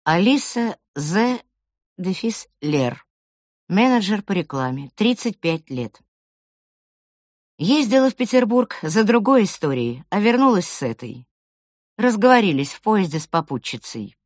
Алиса З. дефис Лер. Менеджер по рекламе, 35 лет. Ездила в Петербург за другой историей, а вернулась с этой. Разговорились в поезде с попутчицей.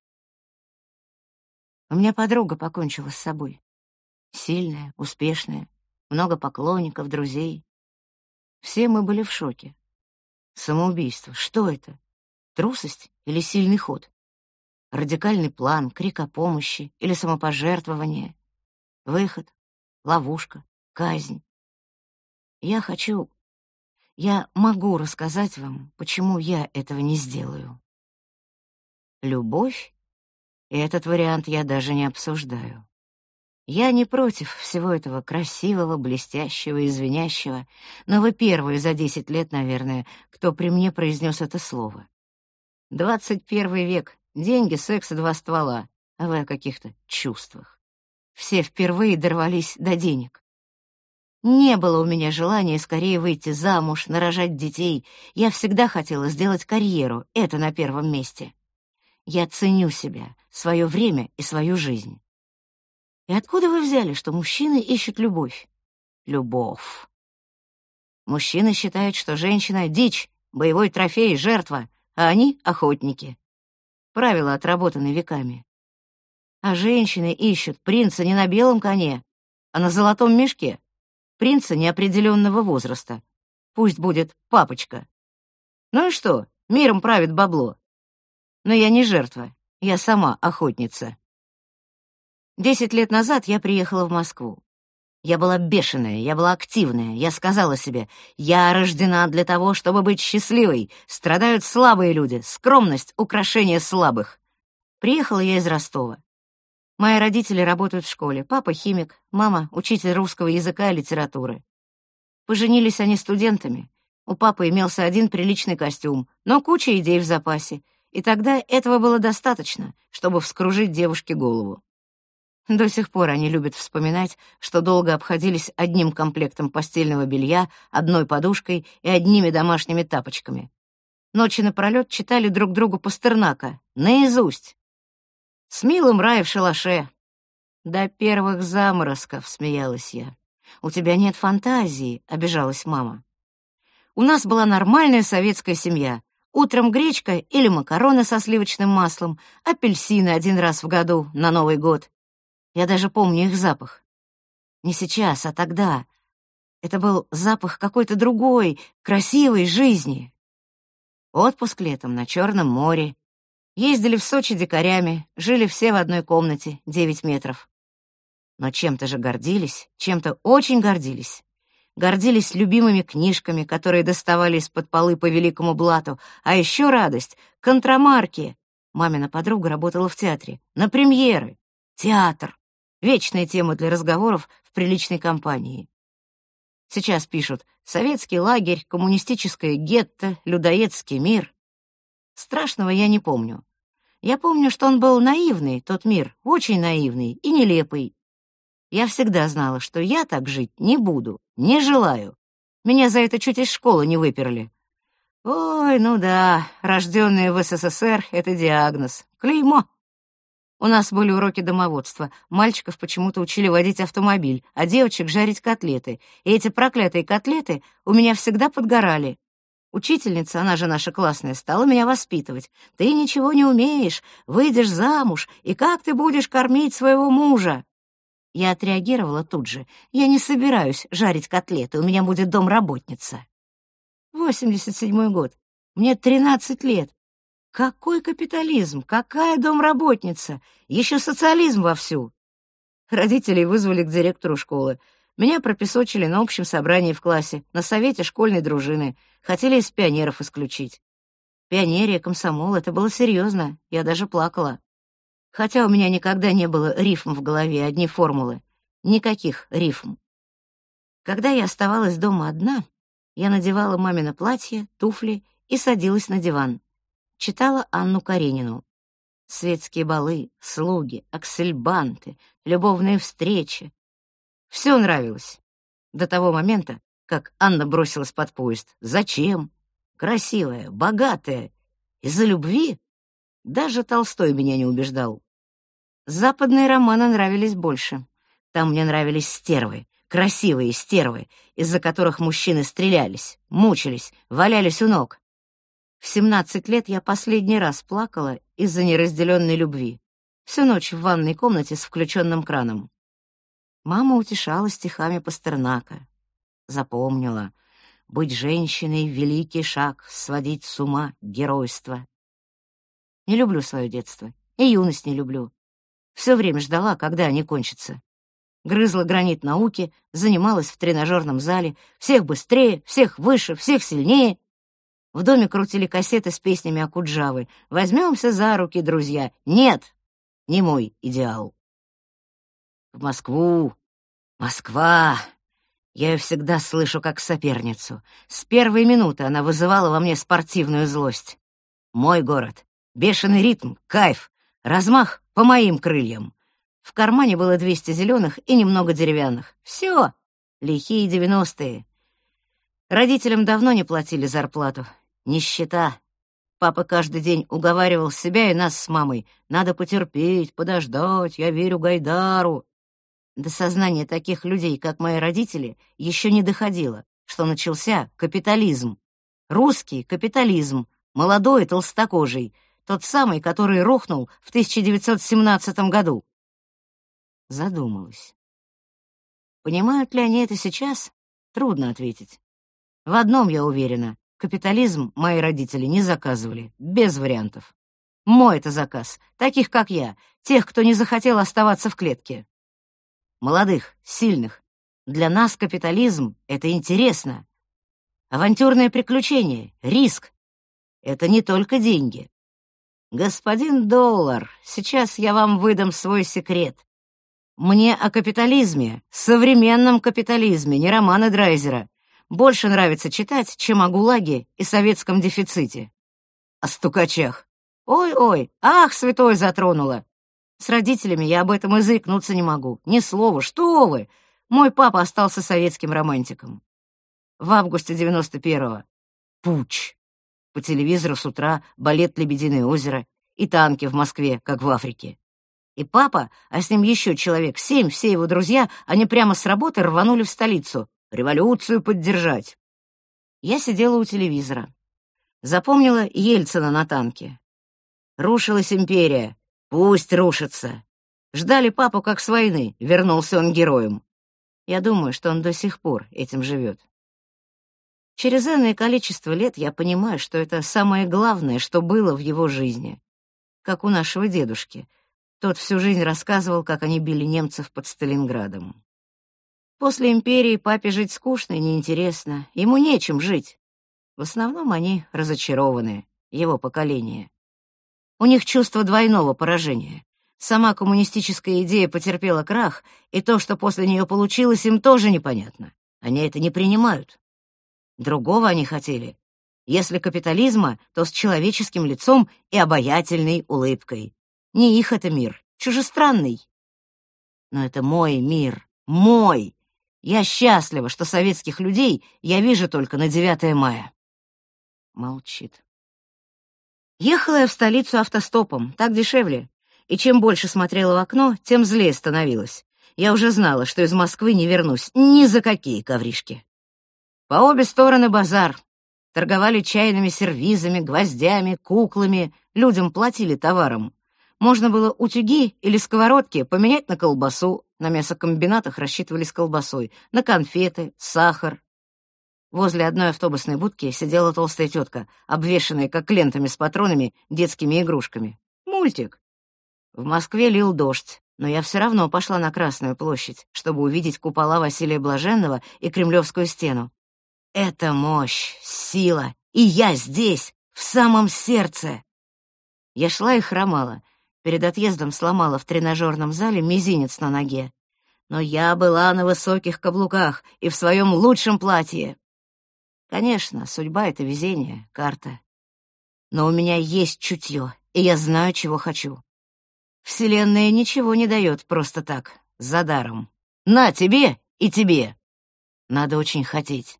У меня подруга покончила с собой. Сильная, успешная, много поклонников, друзей. Все мы были в шоке. Самоубийство. Что это? Трусость или сильный ход? Радикальный план, крик о помощи или самопожертвование? Выход, ловушка, казнь. Я могу рассказать вам, почему я этого не сделаю. Любовь? И этот вариант я даже не обсуждаю. Я не против всего этого красивого, блестящего и звенящего, но вы первые за 10 лет, наверное, кто при мне произнес это слово. 21 век, деньги, секс и 2 ствола, а вы о каких-то чувствах. Все впервые дорвались до денег. Не было у меня желания скорее выйти замуж, нарожать детей. Я всегда хотела сделать карьеру, это на первом месте. Я ценю себя, свое время и свою жизнь. И откуда вы взяли, что мужчины ищут любовь? Любовь. Мужчины считают, что женщина — дичь, боевой трофей, жертва, а они — охотники. Правила отработаны веками. А женщины ищут принца не на белом коне, а на золотом мешке. Принца неопределенного возраста. Пусть будет папочка. Ну и что, миром правит бабло. Но я не жертва, я сама охотница. 10 лет назад я приехала в Москву. Я была бешеная, я была активная. Я сказала себе, я рождена для того, чтобы быть счастливой. Страдают слабые люди, скромность — украшение слабых. Приехала я из Ростова. Мои родители работают в школе. Папа — химик, мама — учитель русского языка и литературы. Поженились они студентами. У папы имелся один приличный костюм, но куча идей в запасе. И тогда этого было достаточно, чтобы вскружить девушке голову. До сих пор они любят вспоминать, что долго обходились одним комплектом постельного белья, одной подушкой и одними домашними тапочками. Ночи напролёт читали друг другу Пастернака, наизусть. С милым рай в шалаше. До первых заморозков, смеялась я. У тебя нет фантазии, обижалась мама. У нас была нормальная советская семья. Утром гречка или макароны со сливочным маслом, апельсины 1 раз в году на Новый год. Я даже помню их запах. Не сейчас, а тогда. Это был запах какой-то другой, красивой жизни. Отпуск летом на Черном море. Ездили в Сочи дикарями, жили все в одной комнате, 9 метров. Но чем-то же гордились, чем-то очень гордились. Гордились любимыми книжками, которые доставали из-под полы по великому блату. А еще радость — контрамарки. Мамина подруга работала в театре, на премьеры. Театр. Вечная тема для разговоров в приличной компании. Сейчас пишут «советский лагерь», «коммунистическое гетто», «людоедский мир». Страшного я не помню. Я помню, что он был наивный, тот мир, очень наивный и нелепый. Я всегда знала, что я так жить не буду, не желаю. Меня за это чуть из школы не выперли. Ой, ну да, рожденные в СССР — это диагноз, клеймо. У нас были уроки домоводства. Мальчиков почему-то учили водить автомобиль, а девочек — жарить котлеты. И эти проклятые котлеты у меня всегда подгорали. Учительница, она же наша классная, стала меня воспитывать. Ты ничего не умеешь, выйдешь замуж, и как ты будешь кормить своего мужа? Я отреагировала тут же. Я не собираюсь жарить котлеты, у меня будет домработница. 87-й год. Мне 13 лет. Какой капитализм? Какая домработница? Еще социализм вовсю. Родителей вызвали к директору школы. Меня пропесочили на общем собрании в классе, на совете школьной дружины. Хотели из пионеров исключить. Пионерия, комсомол — это было серьезно. Я даже плакала. Хотя у меня никогда не было рифм в голове, одни формулы. Никаких рифм. Когда я оставалась дома одна, я надевала мамино платье, туфли и садилась на диван. Читала Анну Каренину. Светские балы, слуги, аксельбанты, любовные встречи. Все нравилось. До того момента, как Анна бросилась под поезд. Зачем? Красивая, богатая. Из-за любви? Даже Толстой меня не убеждал. Западные романы нравились больше. Там мне нравились стервы, красивые стервы, из-за которых мужчины стрелялись, мучились, валялись у ног. В 17 лет я последний раз плакала из-за неразделенной любви. Всю ночь в ванной комнате с включенным краном. Мама утешала стихами Пастернака. Запомнила: быть женщиной — великий шаг, сводить с ума геройство. Не люблю свое детство, и юность не люблю. Все время ждала, когда они кончатся. Грызла гранит науки, занималась в тренажерном зале. Всех быстрее, всех выше, всех сильнее. В доме крутили кассеты с песнями Окуджавы. «Возьмемся за руки, друзья». Нет, не мой идеал. В Москву. Москва. Я ее всегда слышу как соперницу. С первой минуты она вызывала во мне спортивную злость. Мой город. Бешеный ритм, кайф, размах по моим крыльям. В кармане было 200 зеленых и немного деревянных. Все, лихие 90-е. Родителям давно не платили зарплату. Нищета. Папа каждый день уговаривал себя и нас с мамой. Надо потерпеть, подождать, я верю Гайдару. До сознания таких людей, как мои родители, еще не доходило, что начался капитализм. Русский капитализм, молодой и толстокожий, тот самый, который рухнул в 1917 году. Задумалась. Понимают ли они это сейчас? Трудно ответить. В одном я уверена: капитализм мои родители не заказывали, без вариантов. Мой это заказ, таких как я, тех, кто не захотел оставаться в клетке. Молодых, сильных. Для нас капитализм — это интересно. Авантюрное приключение, риск — это не только деньги. Господин Доллар, сейчас я вам выдам свой секрет. Мне о капитализме, современном капитализме, не романа Драйзера, больше нравится читать, чем о ГУЛАГе и советском дефиците. О стукачах. Ой-ой, ах, святой затронула. С родителями я об этом и заикнуться не могу. Ни слова, что вы! Мой папа остался советским романтиком. В августе 91-го путч. По телевизору с утра балет «Лебединое озеро» и танки в Москве, как в Африке. И папа, а с ним еще человек 7, все его друзья, они прямо с работы рванули в столицу. Революцию поддержать. Я сидела у телевизора. Запомнила Ельцина на танке. Рушилась империя. Пусть рушится. Ждали папу как с войны. Вернулся он героем. Я думаю, что он до сих пор этим живет. Через энное количество лет я понимаю, что это самое главное, что было в его жизни. Как у нашего дедушки. Тот всю жизнь рассказывал, как они били немцев под Сталинградом. После империи папе жить скучно и неинтересно. Ему нечем жить. В основном они разочарованы, его поколение. У них чувство двойного поражения. Сама коммунистическая идея потерпела крах, и то, что после нее получилось, им тоже непонятно. Они это не принимают. Другого они хотели. Если капитализма, то с человеческим лицом и обаятельной улыбкой. Не их это мир, чужестранный. Но это мой мир, мой. Я счастлива, что советских людей я вижу только на 9 мая. Молчит. Ехала я в столицу автостопом, так дешевле. И чем больше смотрела в окно, тем злее становилась. Я уже знала, что из Москвы не вернусь ни за какие ковришки. По обе стороны базар. Торговали чайными сервизами, гвоздями, куклами. Людям платили товаром. Можно было утюги или сковородки поменять на колбасу. На мясокомбинатах рассчитывались колбасой, на конфеты, сахар. Возле одной автобусной будки сидела толстая тетка, обвешанная, как лентами с патронами, детскими игрушками. Мультик. В Москве лил дождь, но я все равно пошла на Красную площадь, чтобы увидеть купола Василия Блаженного и Кремлевскую стену. Это мощь, сила, и я здесь, в самом сердце. Я шла и хромала. Перед отъездом сломала в тренажерном зале мизинец на ноге. Но я была на высоких каблуках и в своем лучшем платье. Конечно, судьба — это везение, карта. Но у меня есть чутье, и я знаю, чего хочу. Вселенная ничего не дает просто так, за даром. На тебе и тебе. Надо очень хотеть.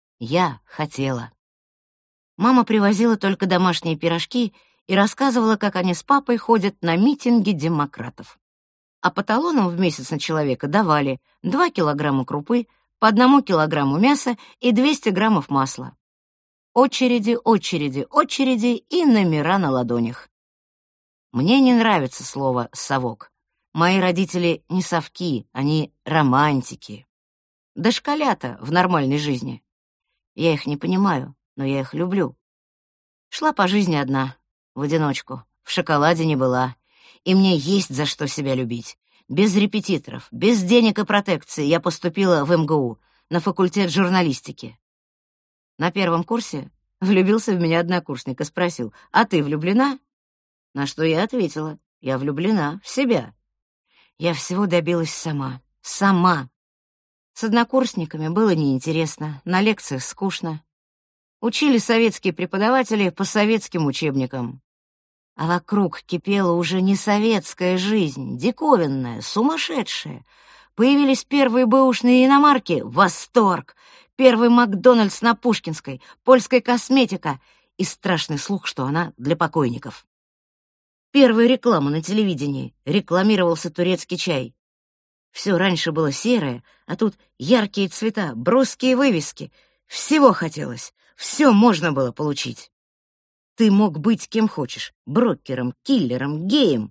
Я хотела. Мама привозила только домашние пирожки и рассказывала, как они с папой ходят на митинги демократов. а по талонам в месяц на человека давали 2 килограмма крупы, по 1 килограмму мяса и 200 граммов масла. Очереди, очереди, очереди и номера на ладонях. Мне не нравится слово «совок». Мои родители не совки, они романтики. Дошколята в нормальной жизни. Я их не понимаю, но я их люблю. Шла по жизни одна, в одиночку, в шоколаде не была, и мне есть за что себя любить. Без репетиторов, без денег и протекции я поступила в МГУ, на факультет журналистики. На первом курсе влюбился в меня однокурсник и спросил: «А ты влюблена?» На что я ответила: «Я влюблена в себя». Я всего добилась сама. Сама. С однокурсниками было неинтересно, на лекциях скучно. Учили советские преподаватели по советским учебникам. А вокруг кипела уже не советская жизнь, диковинная, сумасшедшая. Появились первые бэушные иномарки — восторг. Первый Макдональдс на Пушкинской, польская косметика и страшный слух, что она для покойников. Первая реклама на телевидении, рекламировался турецкий чай. Все раньше было серое, а тут яркие цвета, броские вывески. Всего хотелось, все можно было получить. Ты мог быть кем хочешь — брокером, киллером, геем.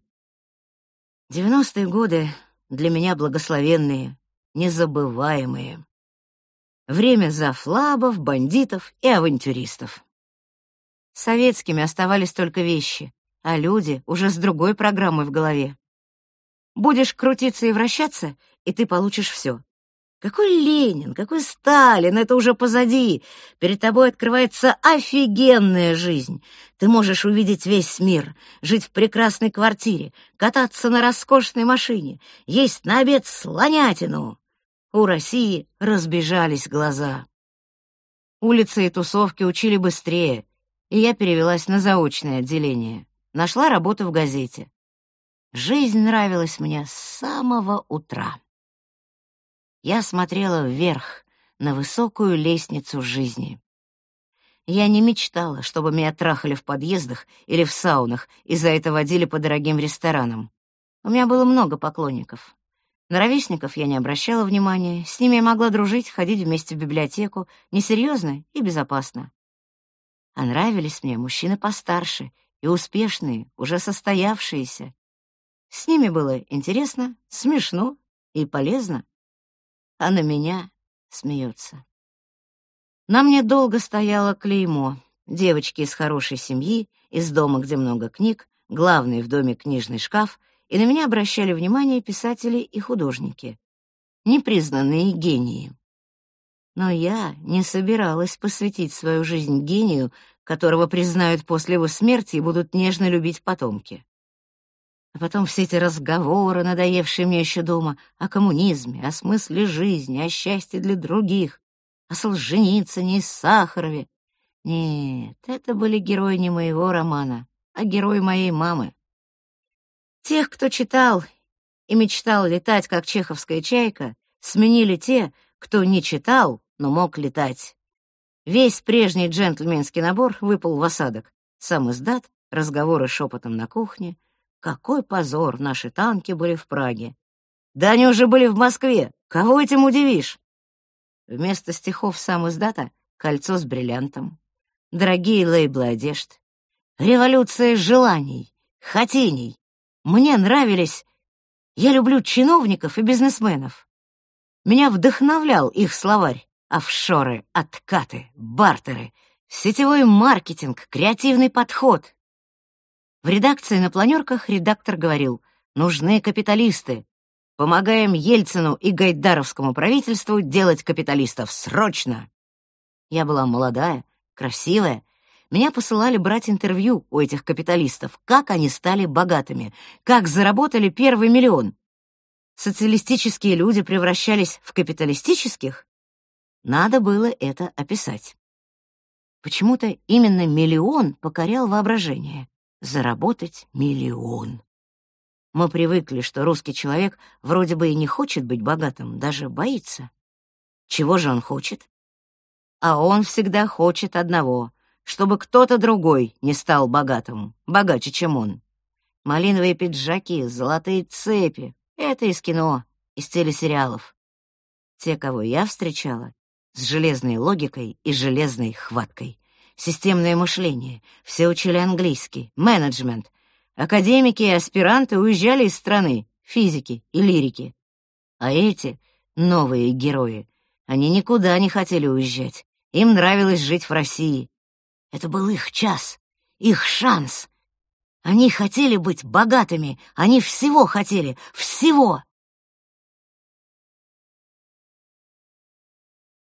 90-е годы для меня благословенные, незабываемые. Время зафлабов, бандитов и авантюристов. Советскими оставались только вещи, а люди уже с другой программой в голове. Будешь крутиться и вращаться, и ты получишь все. Какой Ленин, какой Сталин, это уже позади. Перед тобой открывается офигенная жизнь. Ты можешь увидеть весь мир, жить в прекрасной квартире, кататься на роскошной машине, есть на обед слонятину. У России разбежались глаза. Улицы и тусовки учили быстрее, и я перевелась на заочное отделение. Нашла работу в газете. Жизнь нравилась мне с самого утра. Я смотрела вверх, на высокую лестницу жизни. Я не мечтала, чтобы меня трахали в подъездах или в саунах и за это водили по дорогим ресторанам. У меня было много поклонников. На ровесников я не обращала внимания, с ними я могла дружить, ходить вместе в библиотеку, несерьезно и безопасно. А нравились мне мужчины постарше и успешные, уже состоявшиеся. С ними было интересно, смешно и полезно. А на меня смеются. На мне долго стояло клеймо: девочки из хорошей семьи, из дома, где много книг, главный в доме книжный шкаф, и на меня обращали внимание писатели и художники, непризнанные гении. Но я не собиралась посвятить свою жизнь гению, которого признают после его смерти и будут нежно любить потомки. А потом все эти разговоры, надоевшие мне еще дома, о коммунизме, о смысле жизни, о счастье для других, о Солженицыне и Сахарове. Нет, это были герои не моего романа, а герои моей мамы. Тех, кто читал и мечтал летать, как чеховская чайка, сменили те, кто не читал, но мог летать. Весь прежний джентльменский набор выпал в осадок. Сам издат, разговоры шепотом на кухне. Какой позор, наши танки были в Праге. Да они уже были в Москве, кого этим удивишь? Вместо стихов сам издата — кольцо с бриллиантом, дорогие лейблы одежд, революция желаний, хотений. Мне нравились... Я люблю чиновников и бизнесменов. Меня вдохновлял их словарь: офшоры, откаты, бартеры, сетевой маркетинг, креативный подход. В редакции на планерках редактор говорил: нужны капиталисты. Помогаем Ельцину и гайдаровскому правительству делать капиталистов срочно. Я была молодая, красивая. Меня посылали брать интервью у этих капиталистов, как они стали богатыми, как заработали первый миллион. Социалистические люди превращались в капиталистических? Надо было это описать. Почему-то именно миллион покорял воображение. Заработать миллион. Мы привыкли, что русский человек вроде бы и не хочет быть богатым, даже боится. Чего же он хочет? А он всегда хочет одного — чтобы кто-то другой не стал богатым, богаче, чем он. Малиновые пиджаки, золотые цепи, Это из кино, из телесериалов. Те, кого я встречала, с железной логикой и железной хваткой. Системное мышление, все учили английский, менеджмент. Академики и аспиранты уезжали из страны, физики и лирики. А эти, новые герои, они никуда не хотели уезжать. Им нравилось жить в России. Это был их час, их шанс. Они хотели быть богатыми, они всего хотели, всего.